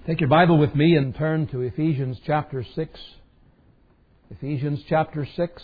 Take your Bible with me and turn to Ephesians chapter 6. Ephesians chapter 6.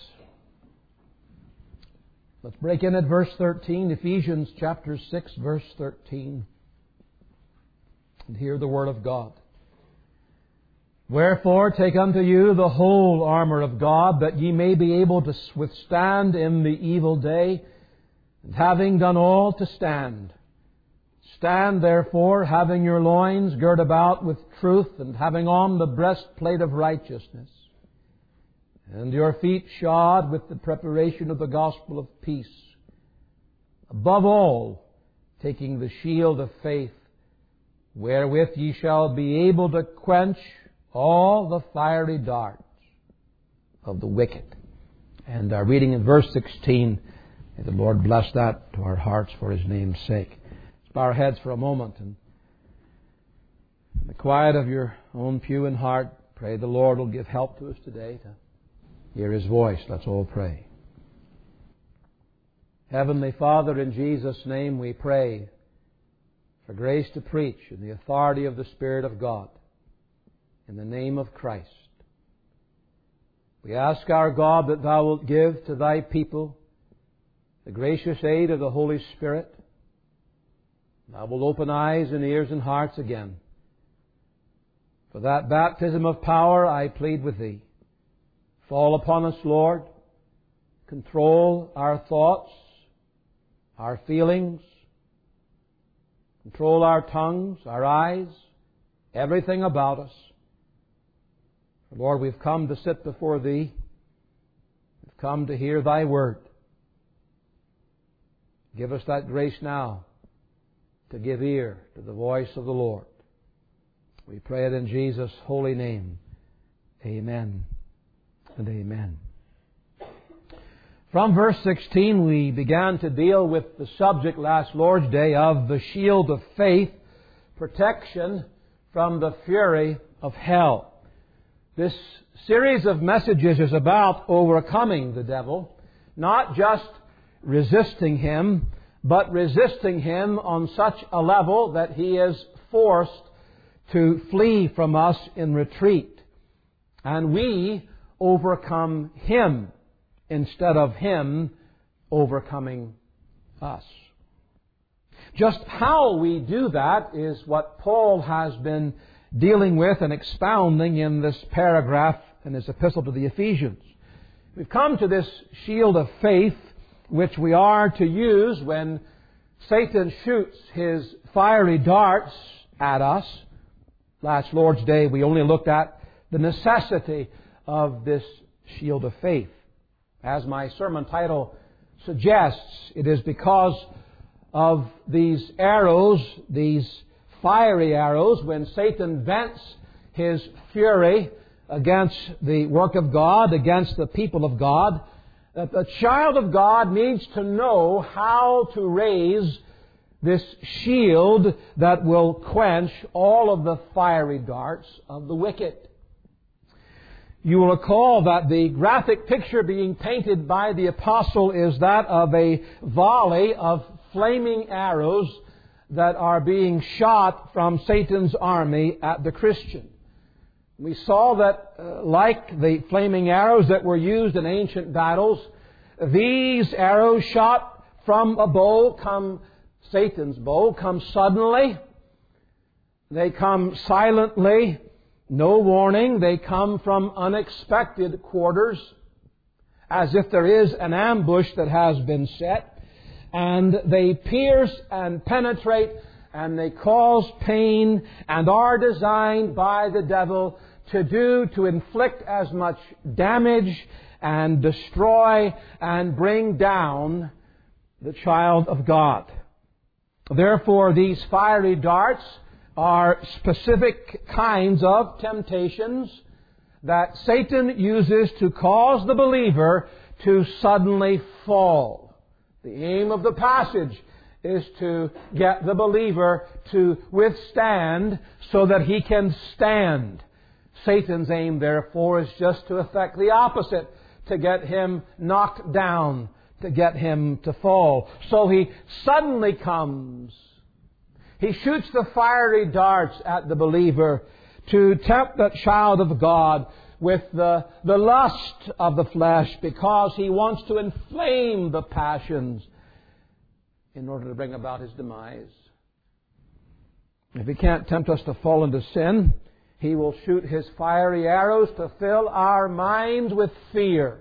Let's break in at verse 13. Ephesians chapter 6, verse 13. And hear the Word of God. Wherefore take unto you the whole armour of God, that ye may be able to withstand in the evil day, and having done all to stand. Stand therefore, having your loins girt about with truth, and having on the breastplate of righteousness, and your feet shod with the preparation of the gospel of peace. Above all, taking the shield of faith, wherewith ye shall be able to quench all the fiery darts of the wicked. And our reading in verse 16, may the Lord bless that to our hearts for His name's sake. Bow our heads for a moment, and in the quiet of your own pew and heart, pray the Lord will give help to us today to hear His voice. Let's all pray. Heavenly Father, in Jesus' name we pray for grace to preach in the authority of the Spirit of God, in the name of Christ. We ask our God that Thou wilt give to Thy people the gracious aid of the Holy Spirit. Thou wilt open eyes and ears and hearts again. For that baptism of power I plead with Thee. Fall upon us, Lord. Control our thoughts, our feelings. Control our tongues, our eyes, everything about us. For Lord, we've come to sit before Thee. We've come to hear Thy Word. Give us that grace now to give ear to the voice of the Lord. We pray it in Jesus' holy name. Amen and amen. From verse 16 we began to deal with the subject last Lord's Day of the shield of faith, protection from the fury of hell. This series of messages is about overcoming the devil, not just resisting him, but resisting him on such a level that he is forced to flee from us in retreat. And we overcome him instead of him overcoming us. Just how we do that is what Paul has been dealing with and expounding in this paragraph in his epistle to the Ephesians. We've come to this shield of faith, which we are to use when Satan shoots his fiery darts at us. Last Lord's Day we only looked at the necessity of this shield of faith. As my sermon title suggests, it is because of these arrows, these fiery arrows, when Satan vents his fury against the work of God, against the people of God, that the child of God needs to know how to raise this shield that will quench all of the fiery darts of the wicked. You will recall that the graphic picture being painted by the apostle is that of a volley of flaming arrows that are being shot from Satan's army at the Christian. We saw that, like the flaming arrows that were used in ancient battles, these arrows shot from a bow Satan's bow, come suddenly. They come silently, no warning. They come from unexpected quarters, as if there is an ambush that has been set. And they pierce and penetrate, and they cause pain, and are designed by the devil to inflict as much damage and destroy and bring down the child of God. Therefore, these fiery darts are specific kinds of temptations that Satan uses to cause the believer to suddenly fall. The aim of the passage is to get the believer to withstand so that he can stand. Satan's aim, therefore, is just to effect the opposite, to get him knocked down, to get him to fall. So he suddenly comes. He shoots the fiery darts at the believer to tempt that child of God with the lust of the flesh, because he wants to inflame the passions in order to bring about his demise. If he can't tempt us to fall into sin, he will shoot his fiery arrows to fill our minds with fear.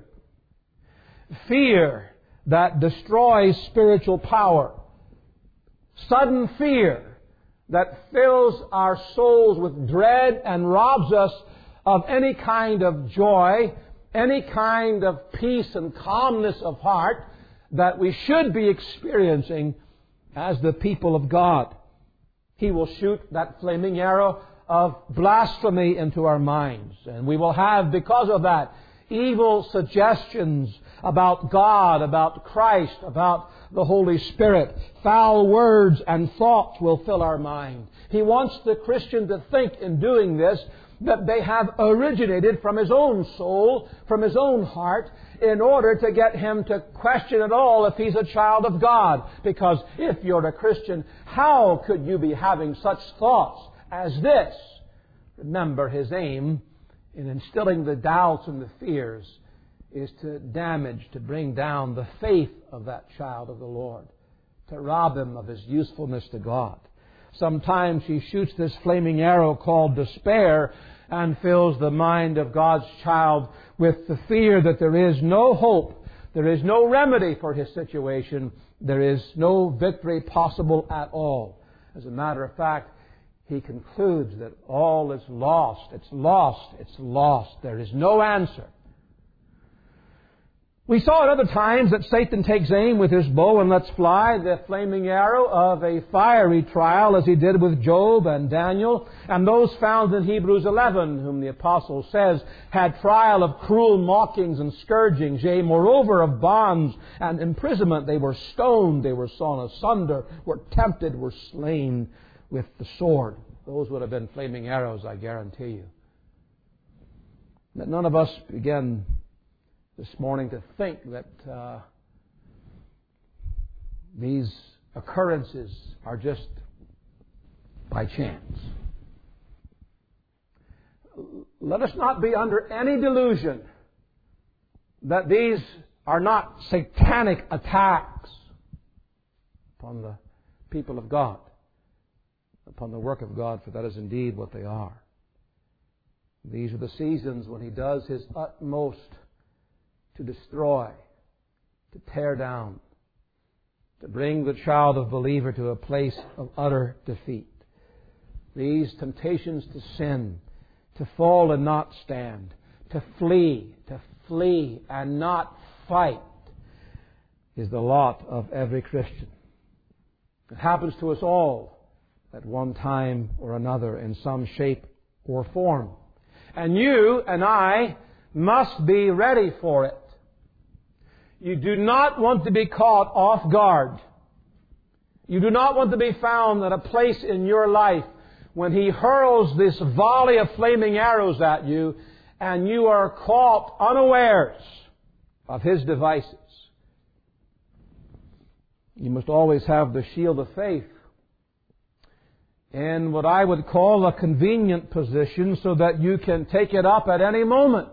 Fear that destroys spiritual power. Sudden fear that fills our souls with dread and robs us of any kind of joy, any kind of peace and calmness of heart that we should be experiencing as the people of God. He will shoot that flaming arrow of blasphemy into our minds. And we will have, because of that, evil suggestions about God, about Christ, about the Holy Spirit. Foul words and thoughts will fill our mind. He wants the Christian to think in doing this that they have originated from his own soul, from his own heart, in order to get him to question at all if he's a child of God. Because if you're a Christian, how could you be having such thoughts as this? Remember, his aim in instilling the doubts and the fears is to damage, to bring down the faith of that child of the Lord, to rob him of his usefulness to God. Sometimes he shoots this flaming arrow called despair and fills the mind of God's child with the fear that there is no hope, there is no remedy for his situation, there is no victory possible at all. As a matter of fact, he concludes that all is lost. It's lost. It's lost. There is no answer. We saw at other times that Satan takes aim with his bow and lets fly the flaming arrow of a fiery trial, as he did with Job and Daniel, and those found in Hebrews 11, whom the apostle says had trial of cruel mockings and scourgings, yea, moreover of bonds and imprisonment. They were stoned, they were sawn asunder, were tempted, were slain with the sword. Those would have been flaming arrows, I guarantee you. But none of us begin this morning to think that these occurrences are just by chance. Let us not be under any delusion that these are not satanic attacks upon the people of God, upon the work of God, for that is indeed what they are. These are the seasons when He does His utmost to destroy, to tear down, to bring the child of believer to a place of utter defeat. These temptations to sin, to fall and not stand, to flee and not fight, is the lot of every Christian. It happens to us all at one time or another in some shape or form. And you and I must be ready for it. You do not want to be caught off guard. You do not want to be found at a place in your life when He hurls this volley of flaming arrows at you and you are caught unawares of His devices. You must always have the shield of faith in what I would call a convenient position so that you can take it up at any moment.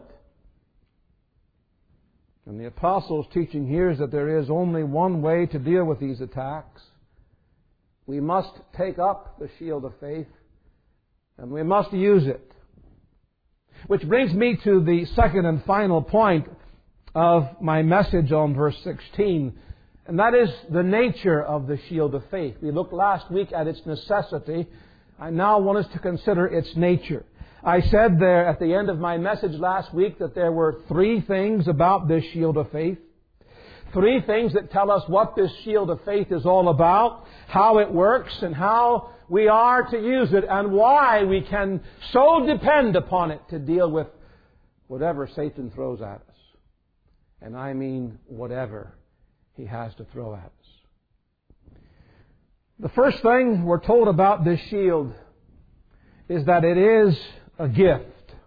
And the Apostle's teaching here is that there is only one way to deal with these attacks. We must take up the shield of faith and we must use it. Which brings me to the second and final point of my message on verse 16. And that is the nature of the shield of faith. We looked last week at its necessity. I now want us to consider its nature. I said there at the end of my message last week that there were three things about this shield of faith. Three things that tell us what this shield of faith is all about, how it works, and how we are to use it, and why we can so depend upon it to deal with whatever Satan throws at us. And I mean whatever he has to throw at us. The first thing we're told about this shield is that it is a gift.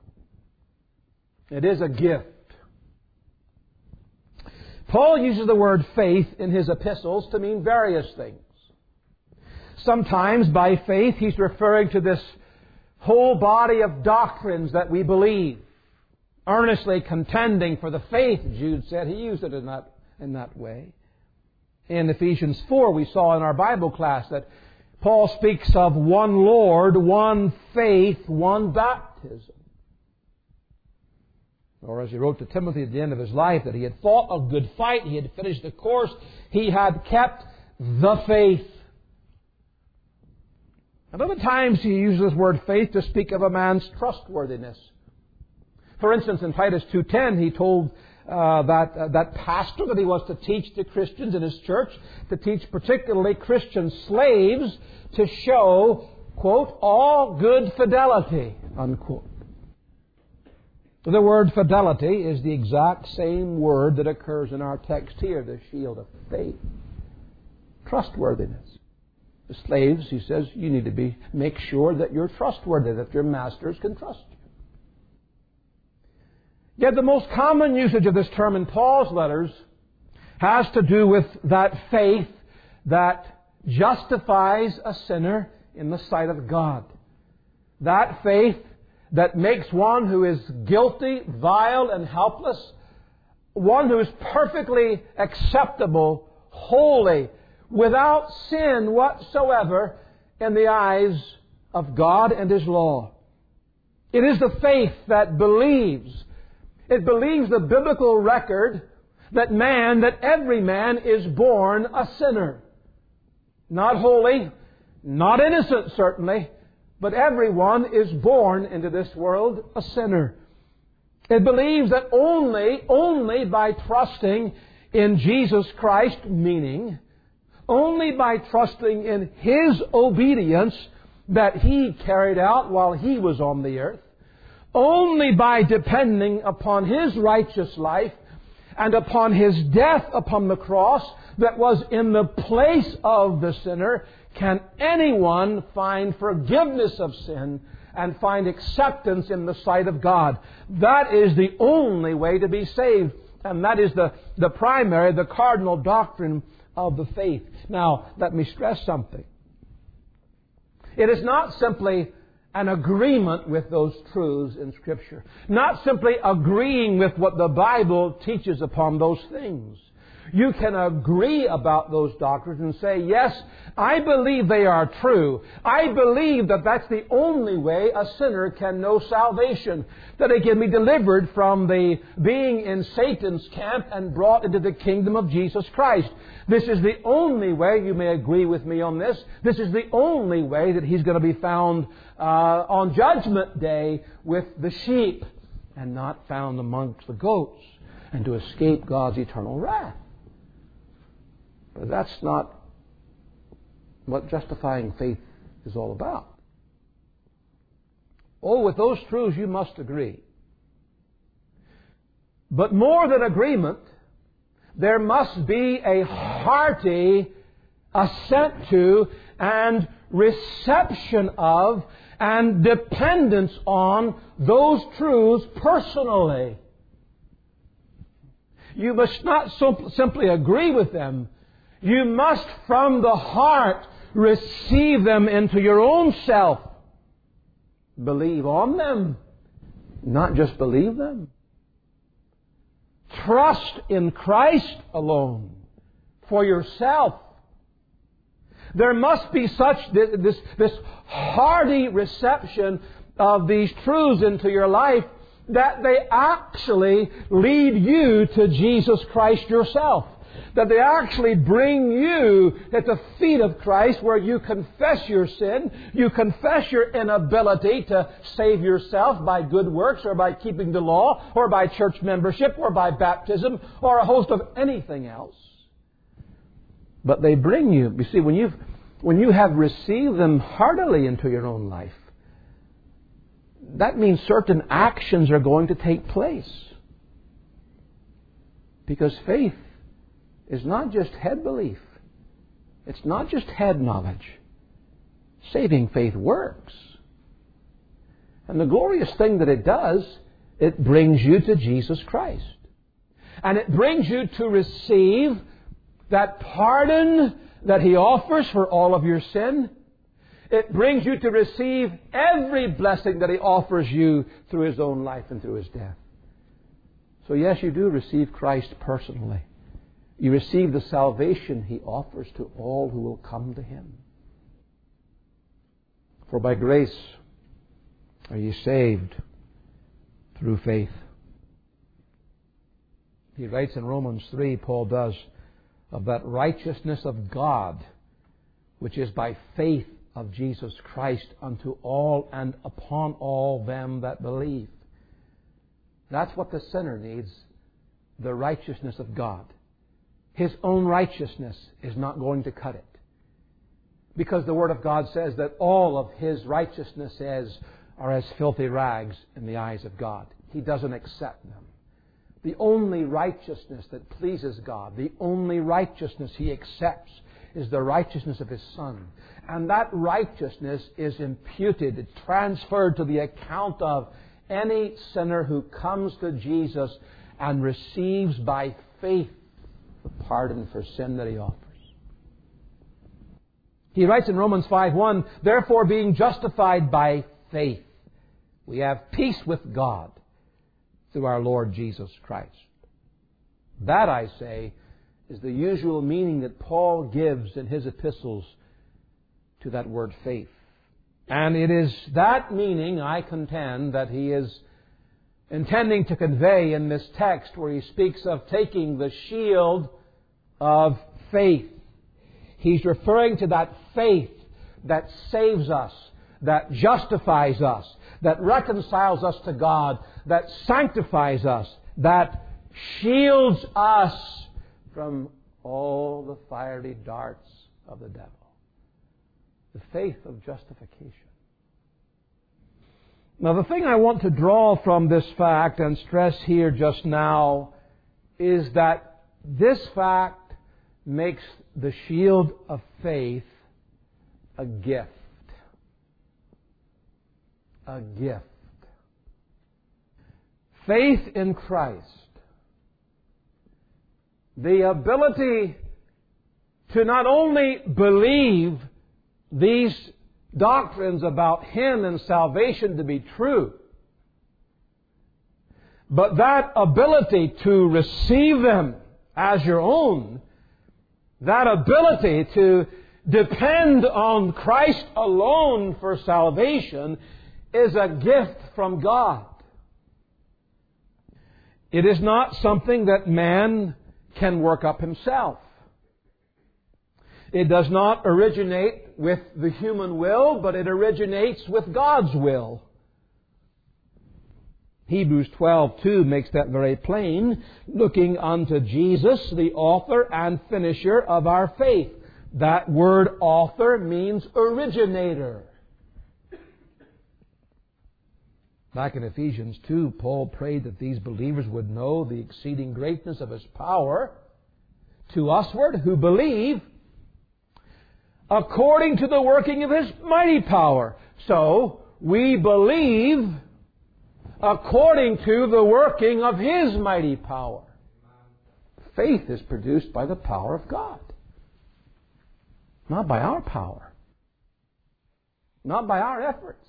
It is a gift. Paul uses the word faith in his epistles to mean various things. Sometimes by faith He's referring to this whole body of doctrines that we believe. Earnestly contending for the faith, Jude said. He used it in that way. In Ephesians 4, we saw in our Bible class that Paul speaks of one Lord, one faith, one baptism. Or as he wrote to Timothy at the end of his life, that he had fought a good fight, he had finished the course, he had kept the faith. And other times he uses this word faith to speak of a man's trustworthiness. For instance, in Titus 2:10, he told that pastor that he was to teach the Christians in his church, to teach particularly Christian slaves, to show, quote, all good fidelity, unquote. The word fidelity is the exact same word that occurs in our text here, the shield of faith. Trustworthiness. The slaves, he says, you need to make sure that you're trustworthy, that your masters can trust you. Yet the most common usage of this term in Paul's letters has to do with that faith that justifies a sinner in the sight of God. That faith that makes one who is guilty, vile, and helpless, one who is perfectly acceptable, holy, without sin whatsoever in the eyes of God and His law. It is the faith that believes. It believes the biblical record that every man is born a sinner. Not holy, not innocent certainly, but everyone is born into this world a sinner. It believes that only by trusting in Jesus Christ, meaning only by trusting in His obedience that He carried out while He was on the earth, only by depending upon His righteous life and upon His death upon the cross that was in the place of the sinner, can anyone find forgiveness of sin and find acceptance in the sight of God. That is the only way to be saved. And that is the primary, the cardinal doctrine of the faith. Now, let me stress something. It is not simply an agreement with those truths in Scripture. Not simply agreeing with what the Bible teaches upon those things. You can agree about those doctrines and say, yes, I believe they are true. I believe that that's the only way a sinner can know salvation. That he can be delivered from the being in Satan's camp and brought into the kingdom of Jesus Christ. This is the only way, you may agree with me on this, this is the only way that he's going to be found on Judgment Day with the sheep and not found amongst the goats and to escape God's eternal wrath. But that's not what justifying faith is all about. Oh, with those truths you must agree. But more than agreement, there must be a hearty assent to and reception of and dependence on those truths personally. You must not simply agree with them. You must from the heart receive them into your own self. Believe on them, not just believe them. Trust in Christ alone for yourself. There must be this hearty reception of these truths into your life that they actually lead you to Jesus Christ yourself. That they actually bring you at the feet of Christ where you confess your sin, you confess your inability to save yourself by good works or by keeping the law or by church membership or by baptism or a host of anything else. But they bring you, see, when you have received them heartily into your own life, that means certain actions are going to take place. Because faith is not just head belief. It's not just head knowledge. Saving faith works. And the glorious thing that it does, it brings you to Jesus Christ. And it brings you to receive that pardon that He offers for all of your sin. It brings you to receive every blessing that He offers you through His own life and through His death. So yes, you do receive Christ personally. You receive the salvation He offers to all who will come to Him. For by grace are you saved through faith. He writes in Romans 3, Paul does, of that righteousness of God, which is by faith of Jesus Christ unto all and upon all them that believe. That's what the sinner needs, the righteousness of God. His own righteousness is not going to cut it. Because the Word of God says that all of His righteousnesses are as filthy rags in the eyes of God. He doesn't accept them. The only righteousness that pleases God, the only righteousness He accepts, is the righteousness of His Son. And that righteousness is imputed, transferred to the account of any sinner who comes to Jesus and receives by faith the pardon for sin that He offers. He writes in Romans 5:1, therefore being justified by faith, we have peace with God through our Lord Jesus Christ. That, I say, is the usual meaning that Paul gives in his epistles to that word faith. And it is that meaning, I contend, that he is intending to convey in this text where he speaks of taking the shield of faith. He's referring to that faith that saves us, that justifies us, that reconciles us to God, that sanctifies us, that shields us from all the fiery darts of the devil. The faith of justification. Now, the thing I want to draw from this fact and stress here just now is that this fact makes the shield of faith a gift. A gift. Faith in Christ. The ability to not only believe these doctrines about Him and salvation to be true, but that ability to receive them as your own, that ability to depend on Christ alone for salvation, is a gift from God. It is not something that man can work up himself. It does not originate with the human will, but it originates with God's will. Hebrews 12:2 makes that very plain, looking unto Jesus, the author and finisher of our faith. That word author means originator. Back in Ephesians 2, Paul prayed that these believers would know the exceeding greatness of His power to usward who believe, according to the working of His mighty power. So, we believe according to the working of His mighty power. Faith is produced by the power of God. Not by our power. Not by our efforts.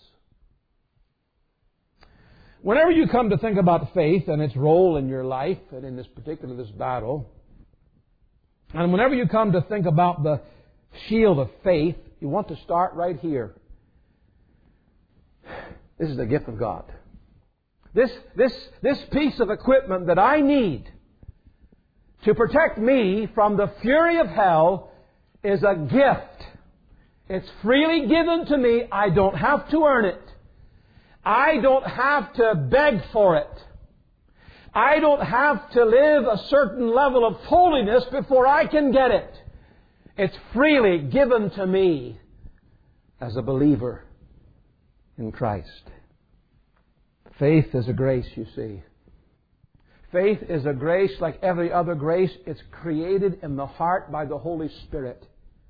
Whenever you come to think about faith and its role in your life, and in this battle, and whenever you come to think about the shield of faith, you want to start right here. This is the gift of God. This piece of equipment that I need to protect me from the fury of hell is a gift. It's freely given to me. I don't have to earn it. I don't have to beg for it. I don't have to live a certain level of holiness before I can get it. It's freely given to me as a believer in Christ. Faith is a grace, you see. Faith is a grace like every other grace. It's created in the heart by the Holy Spirit.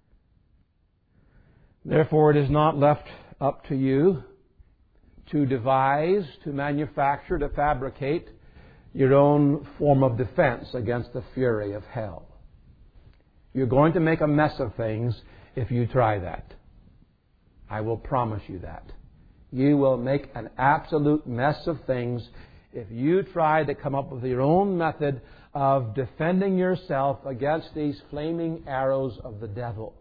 Therefore, it is not left up to you to devise, to manufacture, to fabricate your own form of defense against the fury of hell. You're going to make a mess of things if you try that. I will promise you that. You will make an absolute mess of things if you try to come up with your own method of defending yourself against these flaming arrows of the devil.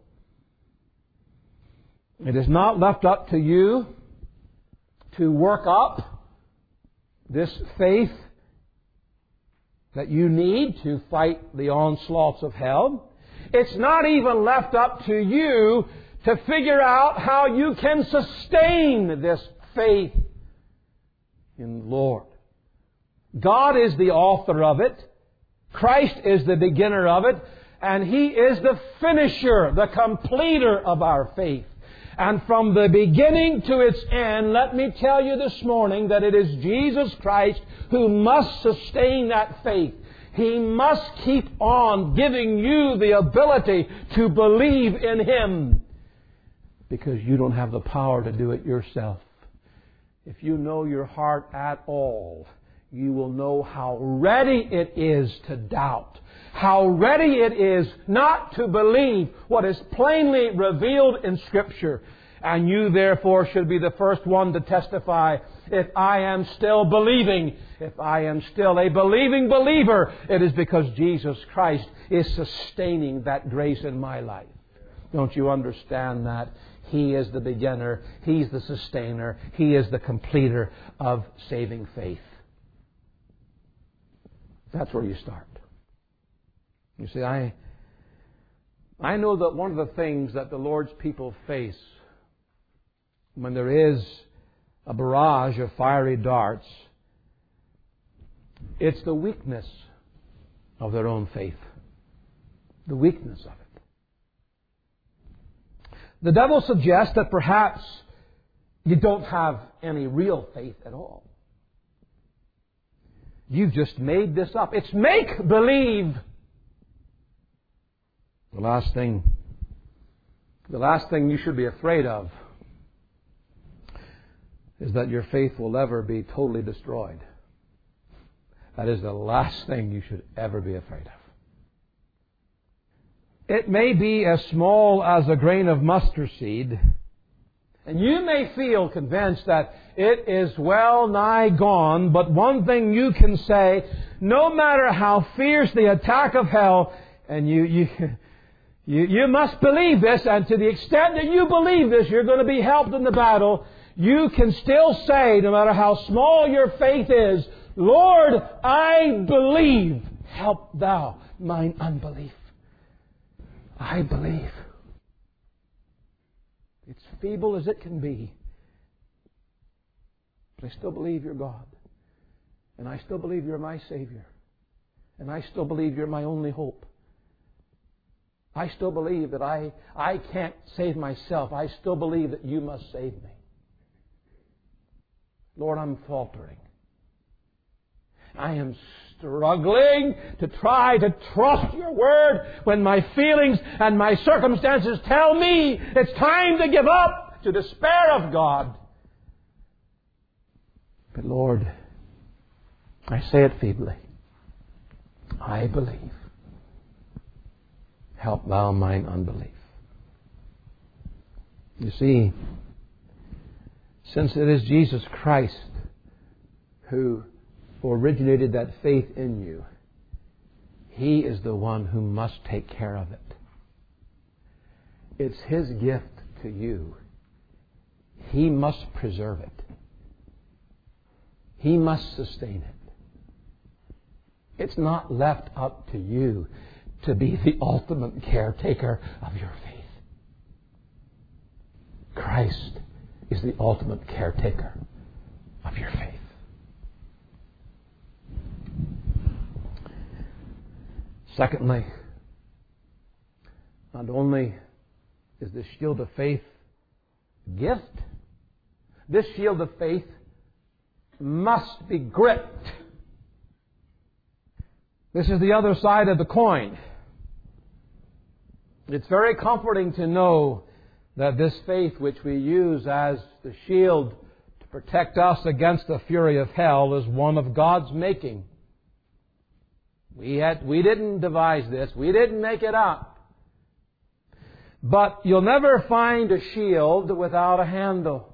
It is not left up to you to work up this faith that you need to fight the onslaughts of hell. It's not even left up to you to figure out how you can sustain this faith in the Lord. God is the author of it. Christ is the beginner of it. And He is the finisher, the completer of our faith. And from the beginning to its end, let me tell you this morning that it is Jesus Christ who must sustain that faith. He must keep on giving you the ability to believe in Him, because you don't have the power to do it yourself. If you know your heart at all, you will know how ready it is to doubt, how ready it is not to believe what is plainly revealed in Scripture. And you therefore should be the first one to testify, if I am still believing, if I am still a believing believer, it is because Jesus Christ is sustaining that grace in my life. Don't you understand that? He is the beginner, He's the sustainer, He is the completer of saving faith. That's where you start. You see, I know that one of the things that the Lord's people face when there is a barrage of fiery darts, it's the weakness of their own faith. The weakness of it. The devil suggests that perhaps you don't have any real faith at all. You've just made this up. It's make-believe. The last thing you should be afraid of is that your faith will ever be totally destroyed. That is the last thing you should ever be afraid of. It may be as small as a grain of mustard seed, and you may feel convinced that it is well nigh gone, but one thing you can say, no matter how fierce the attack of hell, and you must believe this, and to the extent that you believe this, you're going to be helped in the battle. You can still say, no matter how small your faith is, Lord, I believe. Help Thou mine unbelief. I believe. It's feeble as it can be, but I still believe You're God. And I still believe You're my Savior. And I still believe You're my only hope. I still believe that I can't save myself. I still believe that You must save me. Lord, I'm faltering. I am struggling to try to trust Your Word when my feelings and my circumstances tell me it's time to give up, to despair of God. But Lord, I say it feebly. I believe. Help Thou mine unbelief. You see, since it is Jesus Christ who originated that faith in you, He is the one who must take care of it. It's His gift to you. He must preserve it. He must sustain it. It's not left up to you to be the ultimate caretaker of your faith. Christ is the ultimate caretaker of your faith. Secondly, not only is the shield of faith a gift, this shield of faith must be gripped. This is the other side of the coin. It's very comforting to know that this faith which we use as the shield to protect us against the fury of hell is one of God's making. We didn't devise this. We didn't make it up. But you'll never find a shield without a handle.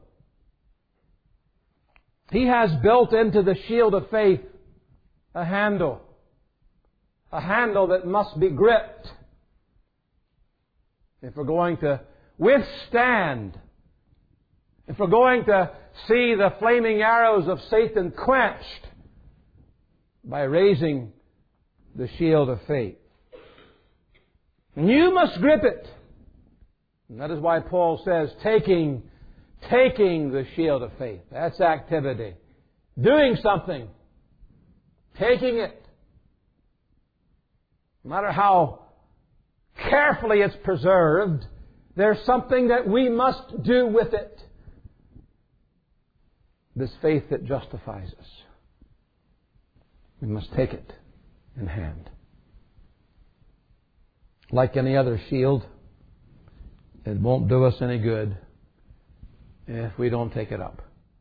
He has built into the shield of faith a handle. A handle that must be gripped if we're going to withstand, if we're going to see the flaming arrows of Satan quenched by raising the shield of faith. And you must grip it. And that is why Paul says, taking the shield of faith. That's activity. Doing something. Taking it. No matter how carefully it's preserved, there's something that we must do with it. This faith that justifies us. We must take it in hand. Like any other shield, it won't do us any good if we don't take it up.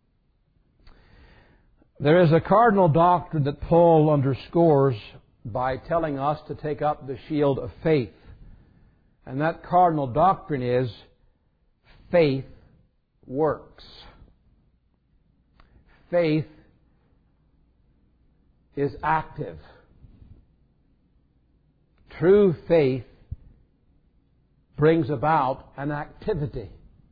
There is a cardinal doctrine that Paul underscores by telling us to take up the shield of faith. And that cardinal doctrine is faith works. Faith is active. True faith brings about an activity.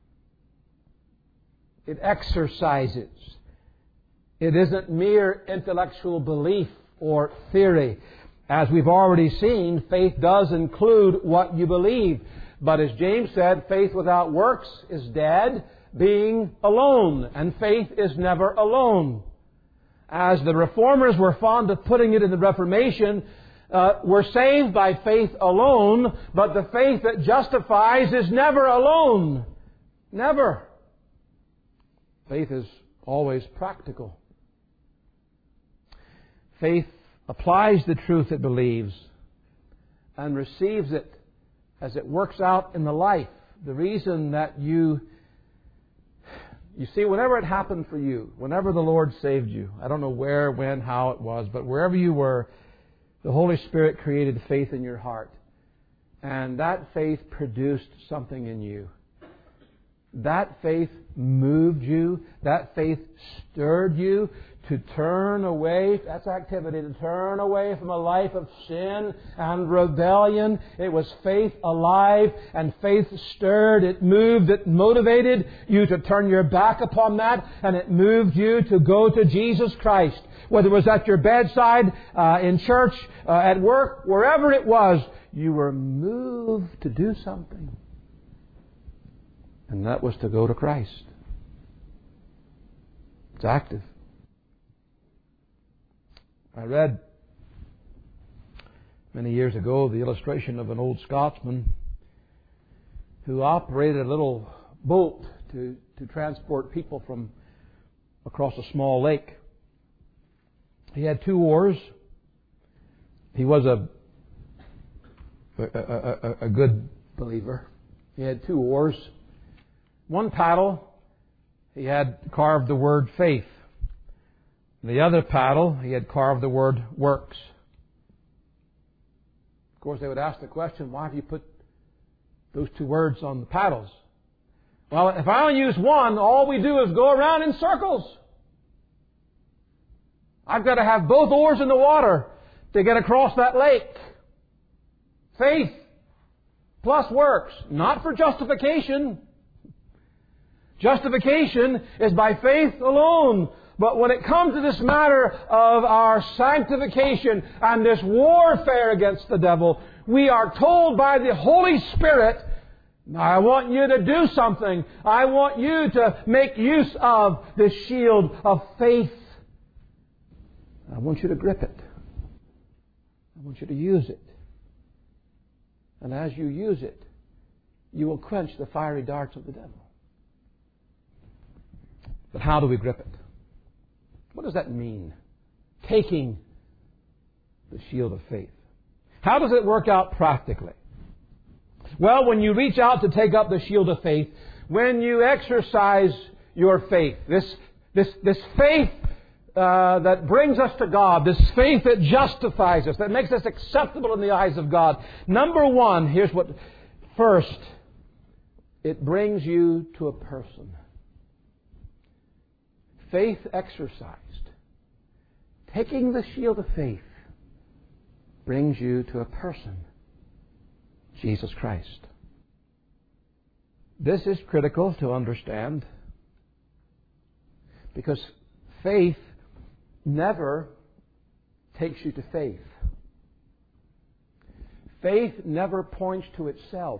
It exercises. It isn't mere intellectual belief or theory. As we've already seen, faith does include what you believe. But as James said, faith without works is dead, being alone. And faith is never alone. As the Reformers were fond of putting it in the Reformation, we're saved by faith alone, but the faith that justifies is never alone. Never. Faith is always practical. Faith applies the truth it believes and receives it as it works out in the life. The reason that you see, whenever it happened for you, whenever the Lord saved you, I don't know where, when, how it was, but wherever you were, the Holy Spirit created faith in your heart. And that faith produced something in you. That faith moved you. That faith stirred you to turn away. That's activity, to turn away from a life of sin and rebellion. It was faith alive and faith stirred. It moved. It motivated you to turn your back upon that, and it moved you to go to Jesus Christ. Whether it was at your bedside, in church, at work, wherever it was, you were moved to do something. And that was to go to Christ. It's active. I read many years ago the illustration of an old Scotsman who operated a little boat to transport people from across a small lake. He had 2 oars. He was a good believer. He had 2 oars. One paddle, he had carved the word faith. The other paddle, he had carved the word works. Of course, they would ask the question, why have you put those 2 words on the paddles? Well, if I only use one, all we do is go around in circles. I've got to have both oars in the water to get across that lake. Faith plus works, not for justification. Justification is by faith alone. But when it comes to this matter of our sanctification and this warfare against the devil, we are told by the Holy Spirit, I want you to do something. I want you to make use of this shield of faith. I want you to grip it. I want you to use it. And as you use it, you will quench the fiery darts of the devil. But how do we grip it? What does that mean? Taking the shield of faith. How does it work out practically? Well, when you reach out to take up the shield of faith, when you exercise your faith, this faith that brings us to God, this faith that justifies us, that makes us acceptable in the eyes of God. Number one, here's what. First, it brings you to a person. Faith exercised, taking the shield of faith, brings you to a person, Jesus Christ. This is critical to understand, because faith never takes you to faith. Faith never points to itself.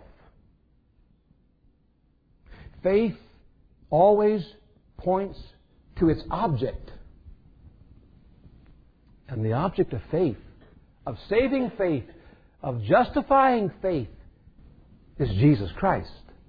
Faith always points to its object. And the object of faith, of saving faith, of justifying faith, is Jesus Christ.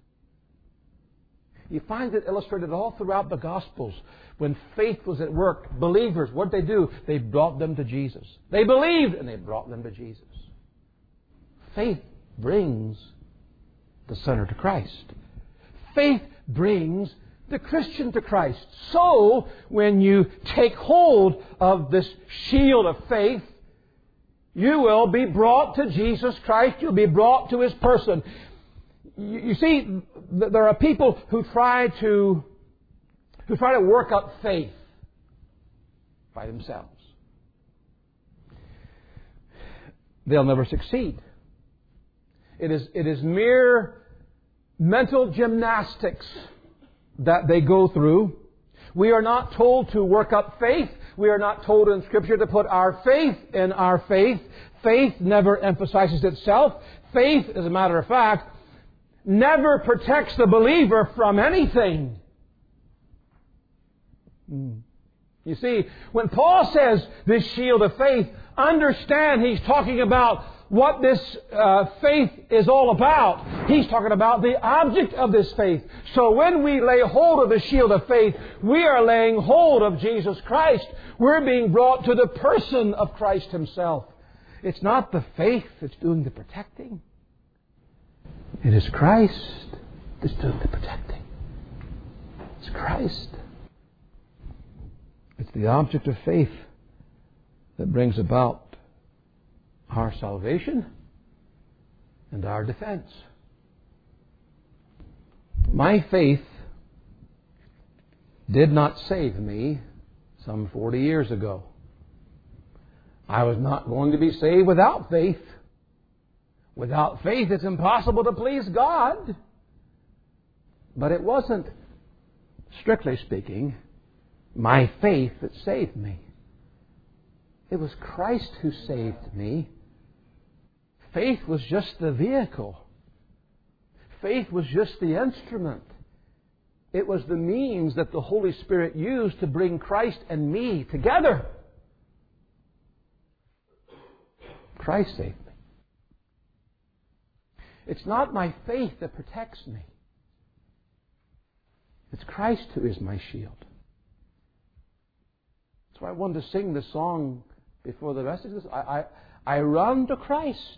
You find it illustrated all throughout the Gospels. When faith was at work, believers, what did they do? They brought them to Jesus. They believed and they brought them to Jesus. Faith brings the sinner to Christ. Faith brings the Christian to Christ. So, when you take hold of this shield of faith, you will be brought to Jesus Christ. You'll be brought to His person. You see, there are people who try to work up faith by themselves. They'll never succeed. It is mere mental gymnastics that they go through. We are not told to work up faith. We are not told in Scripture to put our faith in our faith. Faith never emphasizes itself. Faith, as a matter of fact, never protects the believer from anything. You see, when Paul says this shield of faith, understand he's talking about what this faith is all about. He's talking about the object of this faith. So when we lay hold of the shield of faith, we are laying hold of Jesus Christ. We're being brought to the person of Christ Himself. It's not the faith that's doing the protecting. It is Christ that's doing the protecting. It's Christ. It's the object of faith that brings about our salvation and our defense. My faith did not save me some 40 years ago. I was not going to be saved without faith. Without faith, it's impossible to please God. But it wasn't, strictly speaking, my faith that saved me. It was Christ who saved me. Faith was just the vehicle. Faith was just the instrument. It was the means that the Holy Spirit used to bring Christ and me together. Christ saved me. It's not my faith that protects me. It's Christ who is my shield. That's why I wanted to sing this song before the rest of this. I run to Christ.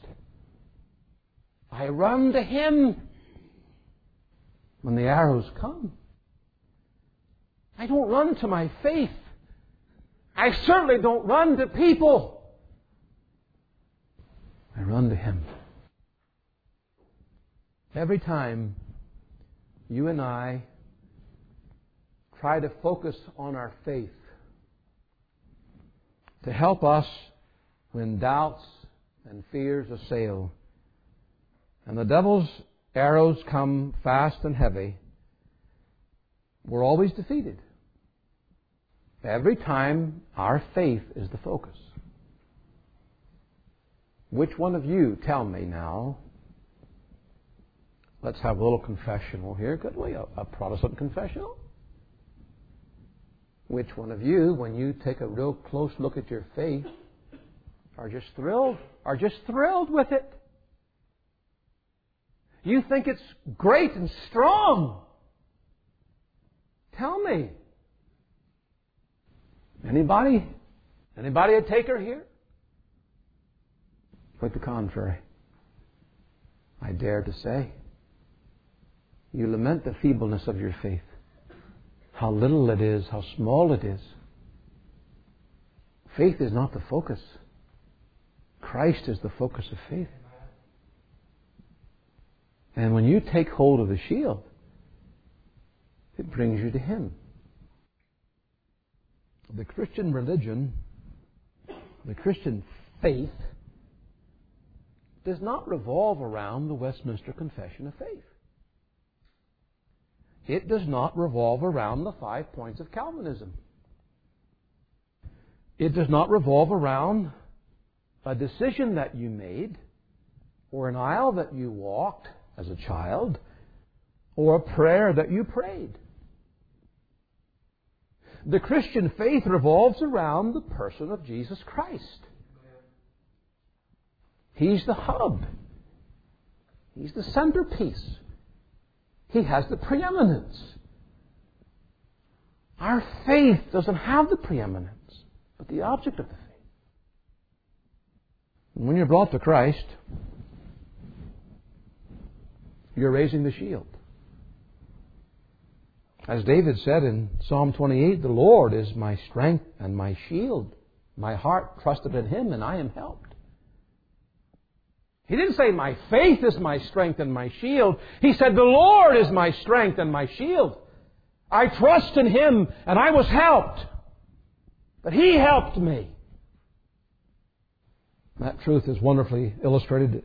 I run to Him when the arrows come. I don't run to my faith. I certainly don't run to people. I run to Him. Every time you and I try to focus on our faith to help us when doubts and fears assail, and the devil's arrows come fast and heavy, we're always defeated. Every time our faith is the focus. Which one of you, tell me now, let's have a little confessional here, could we? A Protestant confessional? Which one of you, when you take a real close look at your faith, are just thrilled with it? You think it's great and strong. Tell me. Anybody? Anybody a taker here? Quite the contrary. I dare to say, you lament the feebleness of your faith. How little it is, how small it is. Faith is not the focus. Christ is the focus of faith. And when you take hold of the shield, It brings you to Him. The Christian religion, the Christian faith, does not revolve around the Westminster Confession of Faith. It does not revolve around the 5 points of Calvinism. It does not revolve around a decision that you made, or an aisle that you walked as a child, or a prayer that you prayed. The Christian faith revolves around the person of Jesus Christ. He's the hub. He's the centerpiece. He has the preeminence. Our faith doesn't have the preeminence, but the object of the faith. And when you're brought to Christ, you're raising the shield. As David said in Psalm 28, the Lord is my strength and my shield. My heart trusted in Him and I am helped. He didn't say my faith is my strength and my shield. He said the Lord is my strength and my shield. I trust in Him and I was helped. But He helped me. That truth is wonderfully illustrated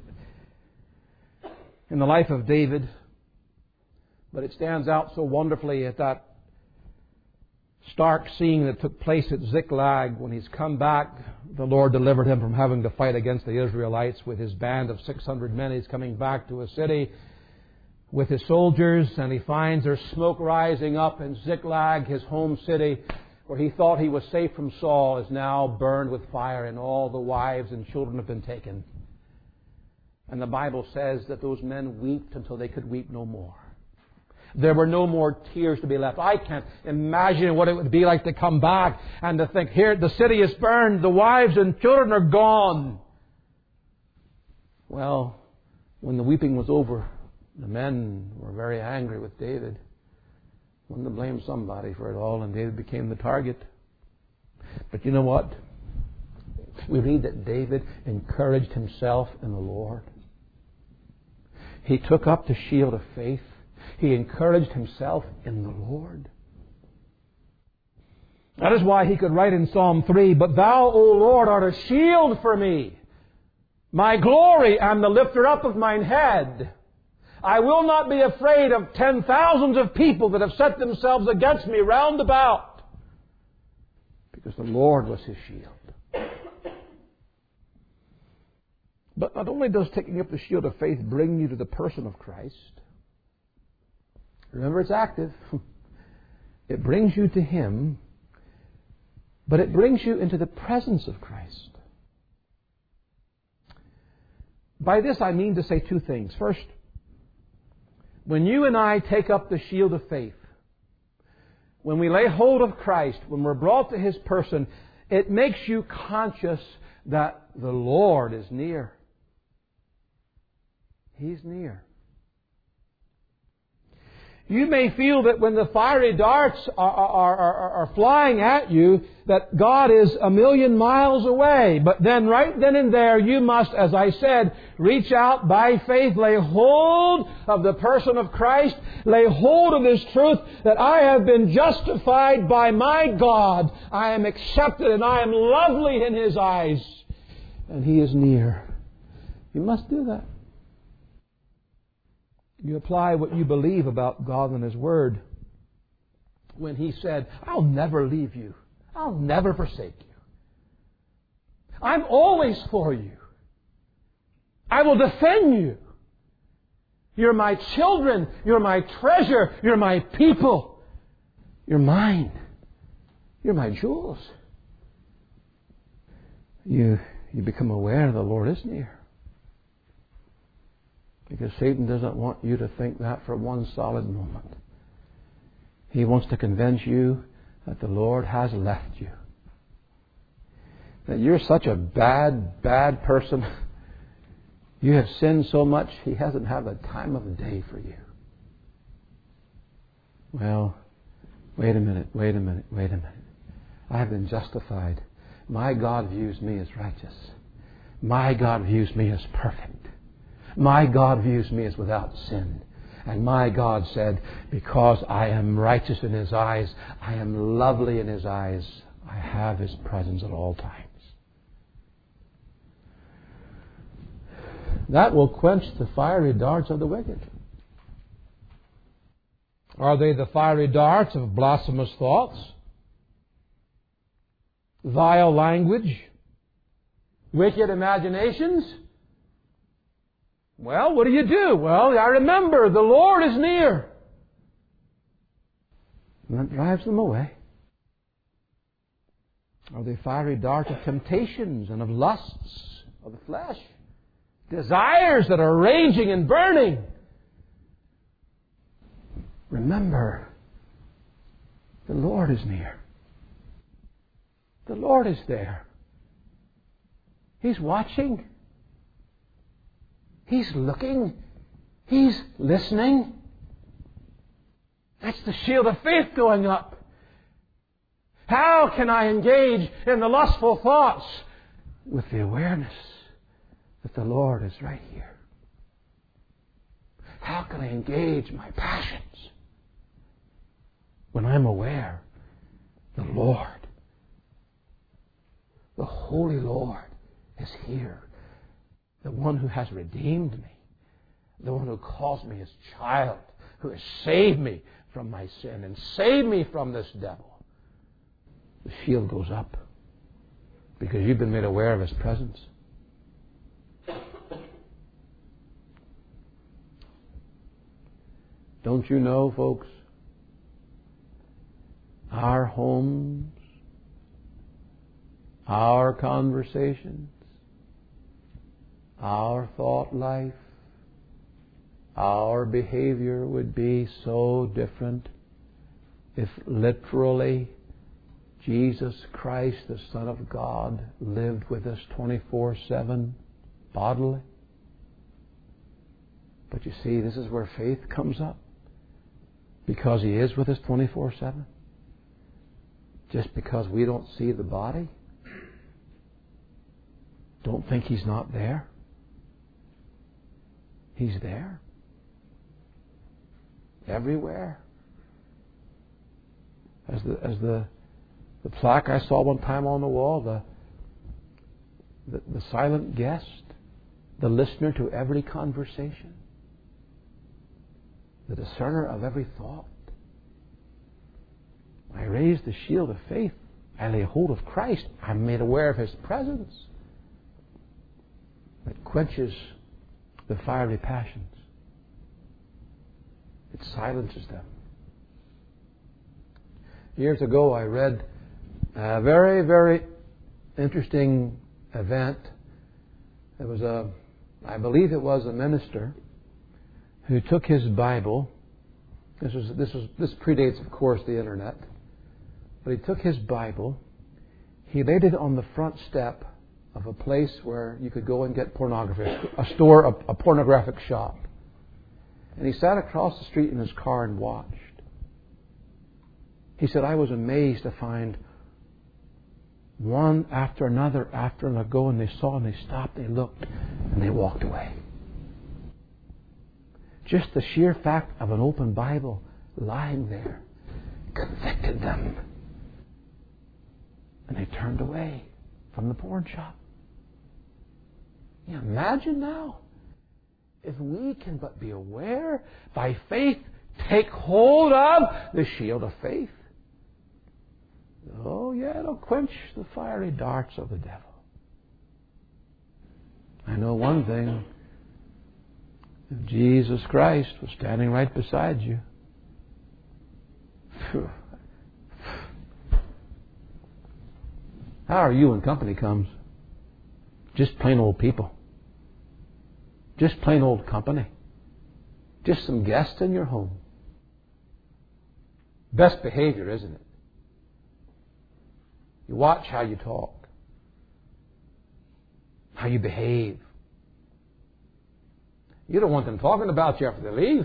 in the life of David. But it stands out so wonderfully at that stark scene that took place at Ziklag. When he's come back, the Lord delivered him from having to fight against the Israelites with his band of 600 men. He's coming back to a city with his soldiers, and he finds there's smoke rising up in Ziklag, his home city, where he thought he was safe from Saul, is now burned with fire, and all the wives and children have been taken. And the Bible says that those men wept until they could weep no more. There were no more tears to be left. I can't imagine what it would be like to come back and to think, here, the city is burned, the wives and children are gone. Well, when the weeping was over, the men were very angry with David. Wanted to blame somebody for it all, and David became the target. But you know what? We read that David encouraged himself in the Lord. He took up the shield of faith. He encouraged himself in the Lord. That is why he could write in Psalm 3, "But Thou, O Lord, art a shield for me, my glory and the lifter up of mine head. I will not be afraid of 10,000s of people that have set themselves against me round about." Because the Lord was his shield. But not only does taking up the shield of faith bring you to the person of Christ, remember, it's active. It brings you to Him, but it brings you into the presence of Christ. By this I mean to say two things. First, when you and I take up the shield of faith, when we lay hold of Christ, when we're brought to His person, it makes you conscious that the Lord is near. He's near. You may feel that when the fiery darts are flying at you, that God is a million miles away. But then right then and there, you must, as I said, reach out by faith, lay hold of the person of Christ, lay hold of this truth that I have been justified by my God. I am accepted and I am lovely in His eyes. And He is near. You must do that. You apply what you believe about God and His Word. When He said, "I'll never leave you. I'll never forsake you. I'm always for you. I will defend you. You're my children. You're my treasure. You're my people. You're mine. You're my jewels." You become aware the Lord is near. Because Satan doesn't want you to think that for one solid moment. He wants to convince you that the Lord has left you. That you're such a bad person. You have sinned so much, He hasn't had a time of the day for you. Well, wait a minute. I have been justified. My God views me as righteous. My God views me as perfect. My God views me as without sin. And my God said, because I am righteous in His eyes, I am lovely in His eyes, I have His presence at all times. That will quench the fiery darts of the wicked. Are they the fiery darts of blasphemous thoughts? Vile language? Wicked imaginations? Well, what do? Well, I remember the Lord is near. And that drives them away. Are they fiery darts of temptations and of lusts of the flesh? Desires that are raging and burning? Remember, the Lord is near. The Lord is there. He's watching. He's looking. He's listening. That's the shield of faith going up. How can I engage in the lustful thoughts? With the awareness that the Lord is right here. How can I engage my passions? When I'm aware the Lord, the Holy Lord, is here. The one who has redeemed me. The one who calls me His child. Who has saved me from my sin and saved me from this devil. The shield goes up because you've been made aware of His presence. Don't you know, folks? Our homes, our conversations, our thought life, our behavior would be so different if literally Jesus Christ, the Son of God, lived with us 24/7 bodily. But you see, this is where faith comes up. Because He is with us 24/7. Just because we don't see the body, don't think He's not there. He's there. Everywhere. As the plaque I saw one time on the wall, the silent guest, the listener to every conversation, the discerner of every thought. I raise the shield of faith. I lay hold of Christ. I'm made aware of His presence. It quenches the fiery passions. It silences them. Years ago, I read a very, very interesting event. It was I believe it was a minister who took his Bible. This predates, of course, the internet. But he took his Bible, he laid it on the front step of a place where you could go and get pornography, a pornographic shop. And he sat across the street in his car and watched. He said, I was amazed to find one after another go, and they saw and they stopped, they looked, and they walked away. Just the sheer fact of an open Bible lying there convicted them. And they turned away from the porn shop. You imagine now, if we can but be aware, by faith, take hold of the shield of faith. Oh yeah, it'll quench the fiery darts of the devil. I know one thing. If Jesus Christ was standing right beside you, how are you when company comes? Just plain old people. Just plain old company. Just some guests in your home. Best behavior, isn't it? You watch how you talk, how you behave. You don't want them talking about you after they leave.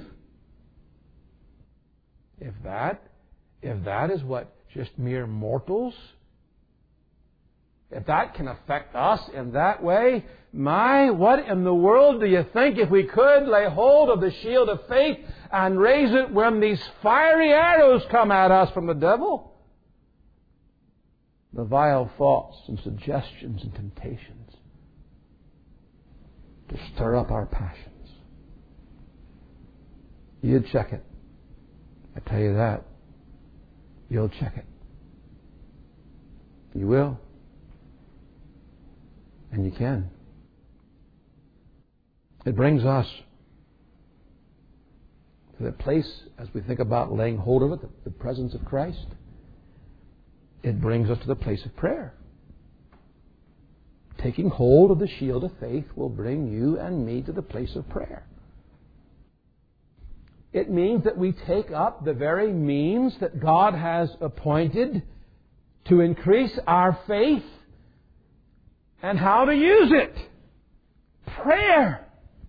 If that is what just mere mortals if that can affect us in that way, what in the world do you think if we could lay hold of the shield of faith and raise it when these fiery arrows come at us from the devil? The vile thoughts and suggestions and temptations to stir up our passions. You'd check it. I tell you that. You'll check it. You will. And you can. It brings us to the place, as we think about laying hold of it, the presence of Christ. It brings us to the place of prayer. Taking hold of the shield of faith will bring you and me to the place of prayer. It means that we take up the very means that God has appointed to increase our faith and how to use it. Prayer.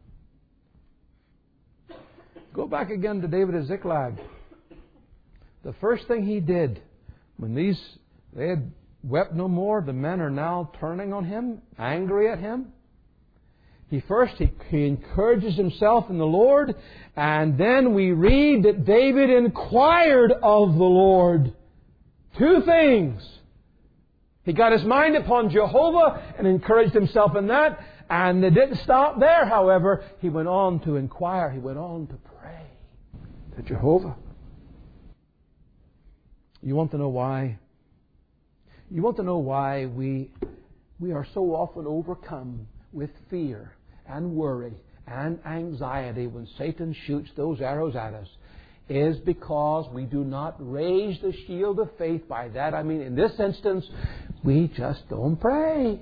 Go back again to David of Ziklag. The first thing he did when they had wept no more, the men are now turning on him, angry at him. He encourages himself in the Lord, and then we read that David inquired of the Lord. Two things. He got his mind upon Jehovah and encouraged himself in that, and it didn't stop there, however. He went on to inquire, he went on to pray to Jehovah. You want to know why? You want to know why we are so often overcome with fear and worry and anxiety when Satan shoots those arrows at us? Is because we do not raise the shield of faith. By that I mean, in this instance, we just don't pray.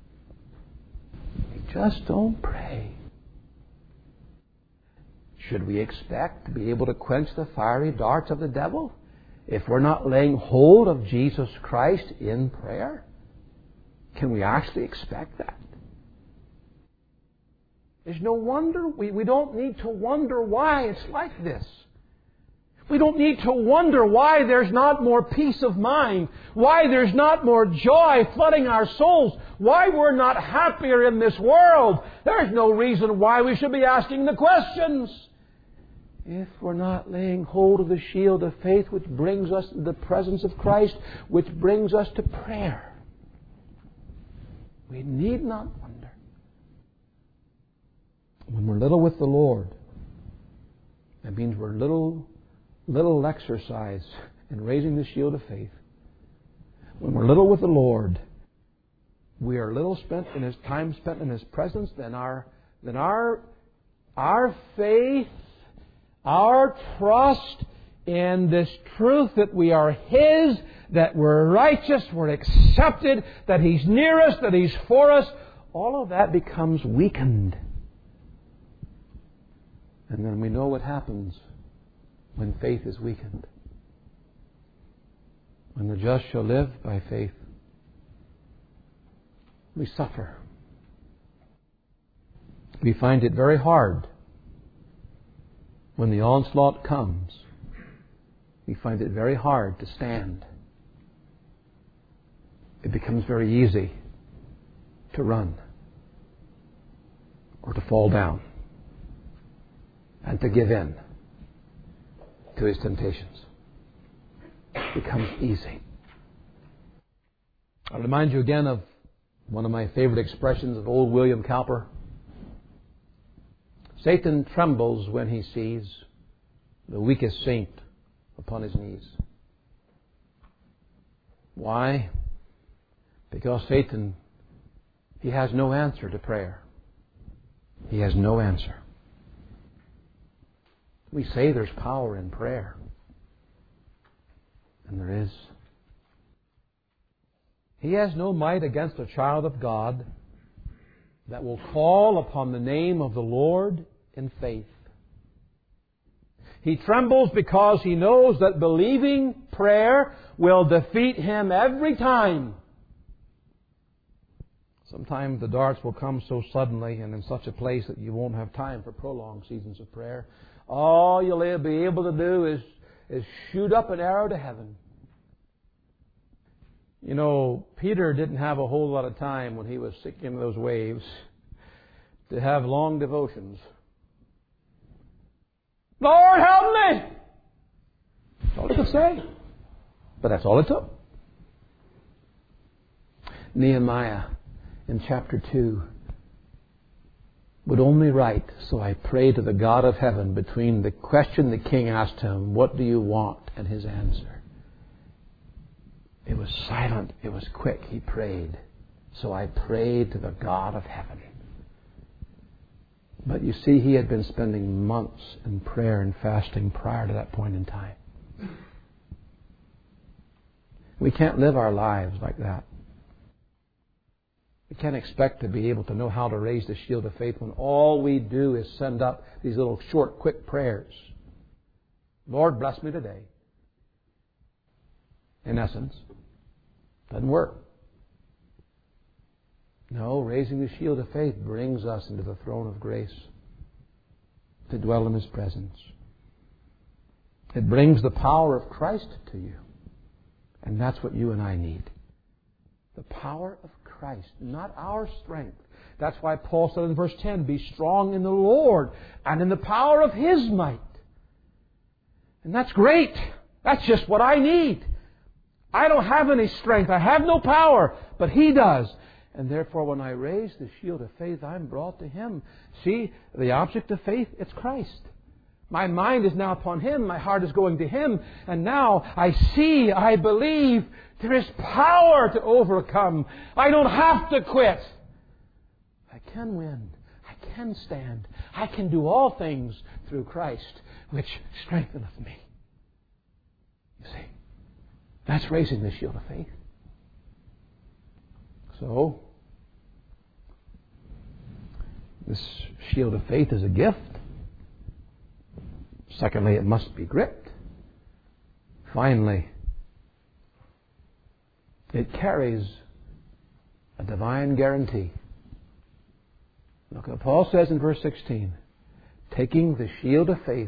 We just don't pray. Should we expect to be able to quench the fiery darts of the devil if we're not laying hold of Jesus Christ in prayer? Can we actually expect that? There's no wonder. We don't need to wonder why it's like this. We don't need to wonder why there's not more peace of mind, why there's not more joy flooding our souls, why we're not happier in this world. There's no reason why we should be asking the questions if we're not laying hold of the shield of faith, which brings us to the presence of Christ, which brings us to prayer. We need not wonder. When we're little with the Lord, that means we're little exercise in raising the shield of faith. When we're little with the Lord, we are little spent in His time spent in His presence, then our faith, our trust in this truth that we are His, that we're righteous, we're accepted, that He's near us, that He's for us, all of that becomes weakened. And then we know what happens when faith is weakened. When the just shall live by faith, we suffer. We find it very hard when the onslaught comes. We find it very hard to stand. It becomes very easy to run or to fall down and to give in to his temptations. It becomes easy. I'll remind you again of one of my favorite expressions of old William Cowper. Satan trembles when he sees the weakest saint upon his knees. Why? Because Satan, he has no answer to prayer. He has no answer. We say there's power in prayer. And there is. He has no might against a child of God that will call upon the name of the Lord in faith. He trembles because he knows that believing prayer will defeat him every time. Sometimes the darts will come so suddenly and in such a place that you won't have time for prolonged seasons of prayer. All you'll be able to do is shoot up an arrow to heaven. You know, Peter didn't have a whole lot of time when he was sick in those waves to have long devotions. Lord, help me! That's all he could say. But that's all it took. Nehemiah in chapter 2 would only write, "So I prayed to the God of heaven," between the question the king asked him, "What do you want?" and his answer. It was silent. It was quick. He prayed. "So I prayed to the God of heaven." But you see, he had been spending months in prayer and fasting prior to that point in time. We can't live our lives like that. We can't expect to be able to know how to raise the shield of faith when all we do is send up these little short, quick prayers. Lord, bless me today. In essence, doesn't work. No, raising the shield of faith brings us into the throne of grace to dwell in His presence. It brings the power of Christ to you. And that's what you and I need. The power of Christ, not our strength. That's why Paul said in verse 10, "Be strong in the Lord and in the power of His might." And that's great. That's just what I need. I don't have any strength. I have no power, but He does. And therefore, when I raise the shield of faith, I'm brought to Him. See, the object of faith, it's Christ. My mind is now upon Him. My heart is going to Him. And now I see, I believe, there is power to overcome. I don't have to quit. I can win. I can stand. I can do all things through Christ, which strengtheneth me. You see, that's raising the shield of faith. So, this shield of faith is a gift. Secondly, it must be gripped. Finally, it carries a divine guarantee. Look what Paul says in verse 16. "Taking the shield of faith,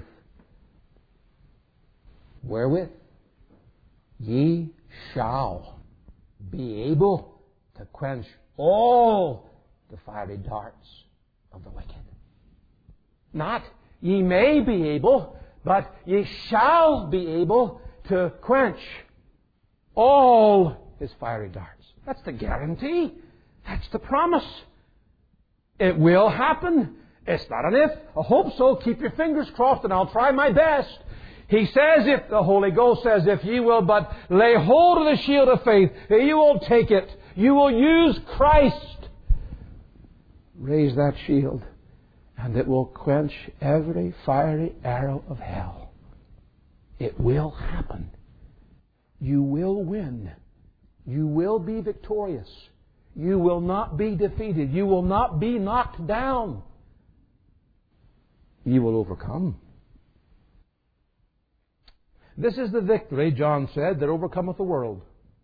wherewith ye shall be able to quench all the fiery darts of the wicked." Not ye may be able, but ye shall be able to quench all His fiery darts. That's the guarantee. That's the promise. It will happen. It's not an if, a hope so. Keep your fingers crossed and I'll try my best. He says, if the Holy Ghost says, if ye will but lay hold of the shield of faith, you will take it. You will use Christ. Raise that shield, and it will quench every fiery arrow of hell. It will happen. You will win. You will be victorious. You will not be defeated. You will not be knocked down. You will overcome. This is the victory, John said, that overcometh the world.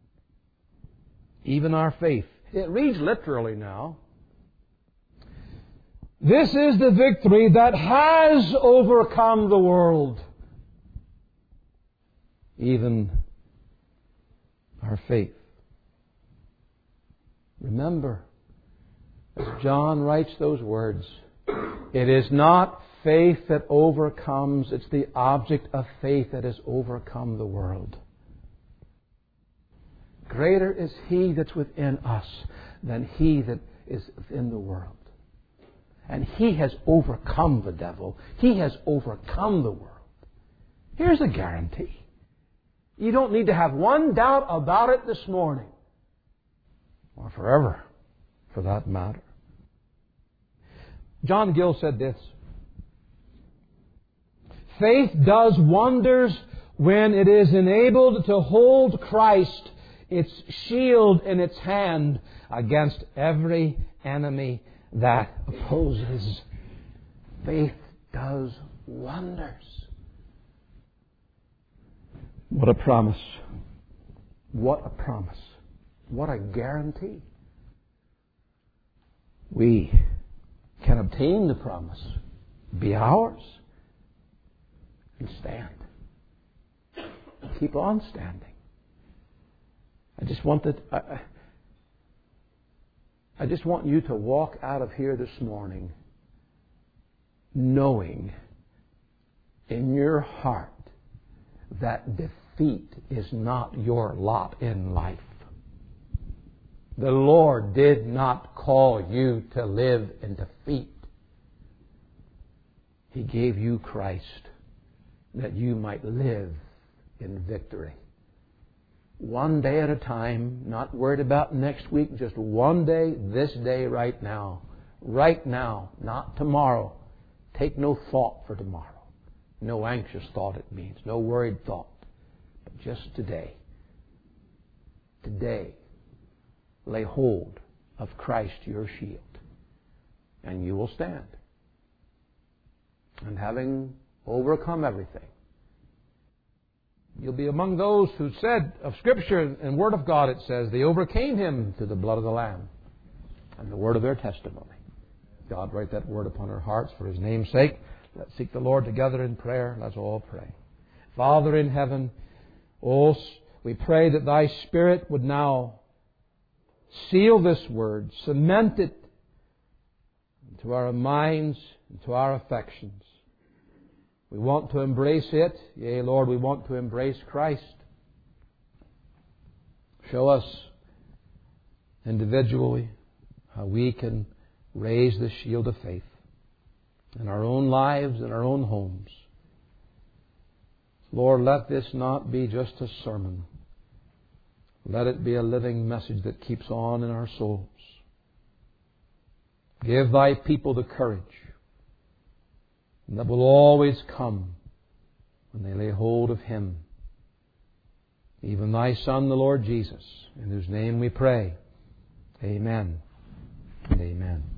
Even our faith. It reads literally now. This is the victory that has overcome the world. Even our faith. Remember, as John writes those words, it is not faith that overcomes, it's the object of faith that has overcome the world. Greater is He that's within us than he that is within the world. And He has overcome the devil. He has overcome the world. Here's a guarantee. You don't need to have one doubt about it this morning. Or forever, for that matter. John Gill said this. Faith does wonders when it is enabled to hold Christ, its shield in its hand, against every enemy that opposes. Faith does wonders. What a promise. What a promise. What a guarantee. We can obtain the promise, be ours, and stand. Keep on standing. I just want you to walk out of here this morning knowing in your heart that defeat is not your lot in life. The Lord did not call you to live in defeat. He gave you Christ that you might live in victory. One day at a time, not worried about next week, just one day, this day, right now. Right now, not tomorrow. Take no thought for tomorrow. No anxious thought it means, no worried thought. But just today. Today, lay hold of Christ your shield, and you will stand. And having overcome everything, you'll be among those who said of Scripture and Word of God, it says, they overcame him through the blood of the Lamb and the word of their testimony. God, write that word upon our hearts for His name's sake. Let's seek the Lord together in prayer. Let's all pray. Father in heaven, we pray that Thy Spirit would now seal this word, cement it into our minds, into our affections. We want to embrace it. Yea, Lord, we want to embrace Christ. Show us individually how we can raise the shield of faith in our own lives, in our own homes. Lord, let this not be just a sermon. Let it be a living message that keeps on in our souls. Give Thy people the courage that will always come when they lay hold of Him, even Thy Son, the Lord Jesus, in whose name we pray. Amen and amen.